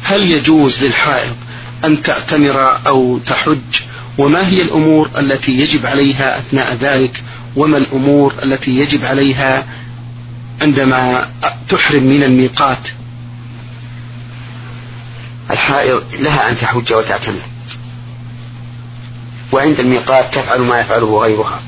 هل يجوز للحائض أن تأتمر أو تحج؟ وما هي الأمور التي يجب عليها أثناء ذلك؟ وما الأمور التي يجب عليها عندما تحرم من الميقات؟ الحائض لها أن تحج وتعتمر، وعند الميقات تفعل ما يفعله غيرها،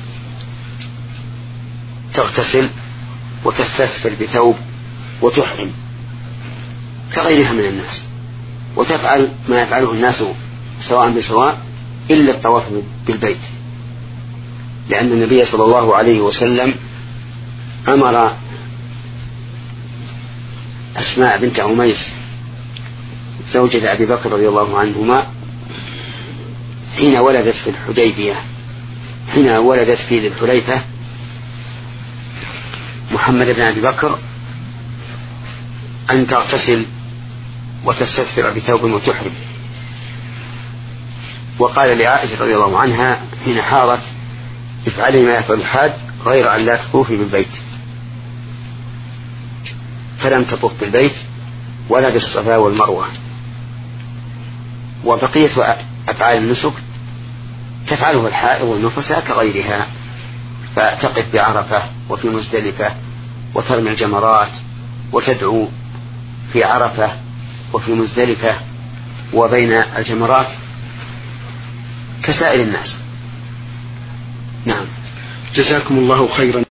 تغتسل وتستثفر بثوب وتحرم كغيرها من الناس، وتفعل ما يفعله الناس سواء بسواء إلا الطواف بالبيت، لأن النبي صلى الله عليه وسلم أمر أسماء بنت عميس زوجة أبي بكر رضي الله عنهما حين ولدت في الحديبية، حين ولدت في ذي الحليفة محمد بن أبي بكر، أن تغتسل وتستثفر بثوب وتحرم. وقال لعائشة رضي الله عنها حين حارت: افعلي ما يفعل الحاج غير أن لا تطوفي بالبيت. فلم تطوف بالبيت ولا بالصفا والمروة. وبقية أفعال النسك تفعله الحائض والنفساء كغيرها، فتقف بعرفة وفي مزدلفة وترمي الجمرات وتدعو في عرفة وفي مزدلفة وبين الجمرات كسائر الناس. نعم. جزاكم الله خيرا.